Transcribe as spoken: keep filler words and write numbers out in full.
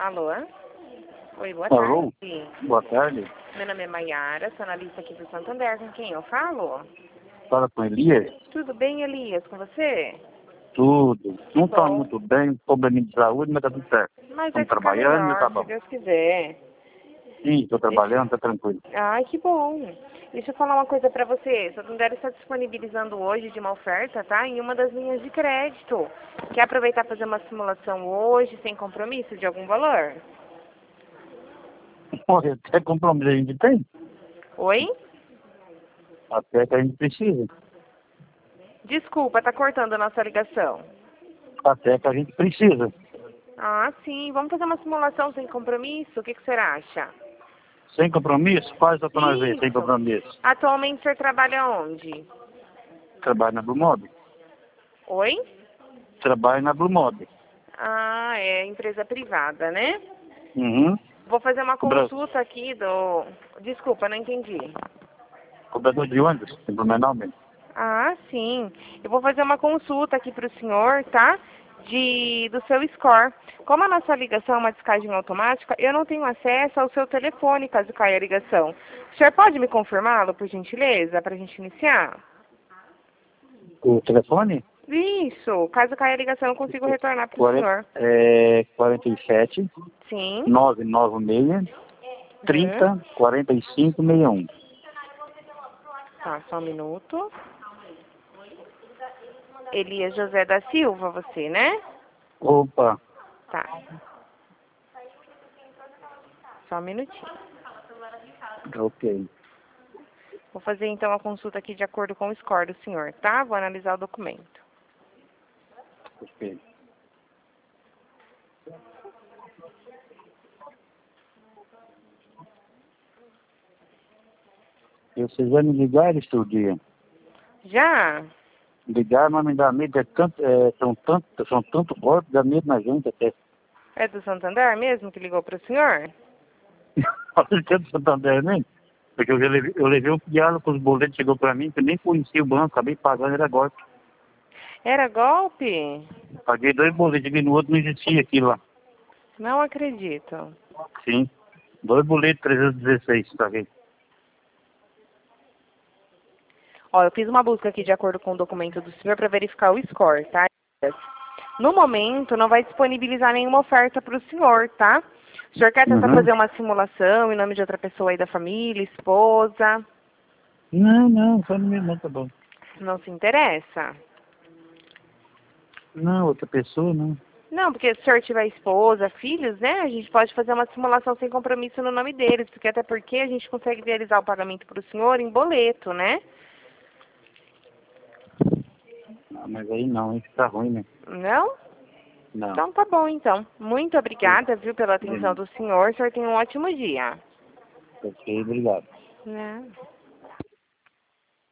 Alô? Oi, boa Alô? tarde. Boa tarde. Meu nome é Maiara, sou analista aqui do Santander. Com quem eu falo? Fala com Elias? Tudo bem, Elias? Com você? Tudo. Não tá bom. muito bem, probleminha de saúde, mas tá tudo certo. Mas vai Estamos ficar trabalhando e tá melhor, se bom. Deus quiser. Sim, estou trabalhando, tá tranquilo. Ai, que bom. Deixa eu falar uma coisa pra você. O Santander está disponibilizando hoje de uma oferta, tá? Em uma das linhas de crédito. Quer aproveitar e fazer uma simulação hoje, sem compromisso de algum valor? Olha, até compromisso a gente tem, Oi? até que a gente precisa. Desculpa, tá cortando a nossa ligação. Até que a gente precisa. Ah, sim. Vamos fazer uma simulação sem compromisso? O que, que você acha? Sem compromisso? Faz só pra nós ver, sem Isso. compromisso. Atualmente o senhor trabalha onde? Trabalho na Blue Mob. Oi? Trabalho na Blue Mob. Ah, é empresa privada, né? Uhum. Vou fazer uma Cobra... consulta aqui do... Desculpa, não entendi. Cobrador de ônibus, em Blumenau mesmo. Ah, sim. Eu vou fazer uma consulta aqui para o senhor, tá? De, do seu score. Como a nossa ligação é uma descagem automática, eu não tenho acesso ao seu telefone caso caia a ligação. O senhor pode me confirmá-lo, por gentileza, para a gente iniciar? O telefone? Isso. Caso caia a ligação, eu consigo retornar para o quarenta, senhor. é, quarenta e sete, Sim. novecentos e noventa e seis, trinta, Uhum. quarenta e cinco, sessenta e um. Tá, só um minuto. Elias José da Silva, você, né? Opa, Tá. Só um minutinho. ok. Vou fazer então a consulta aqui de acordo com o score do senhor, tá? Vou analisar o documento. Ok. E vocês vão me ligar esse dia? Já? Ligar, mas me dá medo, é tanto, é, são tanto, são tanto golpes, dá medo na gente até. É do Santander mesmo que ligou para o senhor? Olha que é do Santander, né? Porque eu já levei, eu levei um diálogo com os boletos, chegou pra mim, que eu nem conhecia o banco, acabei pagando, era golpe. Era golpe? Paguei dois boletos, e no outro não existia aquilo lá. Não acredito. Sim, dois boletos, trezentos e dezesseis, paguei. Ó, eu fiz uma busca aqui de acordo com o documento do senhor para verificar o score, tá? No momento, não vai disponibilizar nenhuma oferta para o senhor, tá? O senhor quer tentar Uhum. fazer uma simulação em nome de outra pessoa aí da família, esposa? Não, não, só no meu não, tá bom. Não se interessa? Não, outra pessoa, não. Não, porque se o senhor tiver esposa, filhos, né? A gente pode fazer uma simulação sem compromisso no nome deles, porque até porque a gente consegue realizar o pagamento para o senhor em boleto, né? Ah, mas aí não, aí fica ruim, né? Não? Não. Então tá bom, então. Muito obrigada, viu, pela atenção do senhor. O senhor tem um ótimo dia. Ok, obrigado. Né?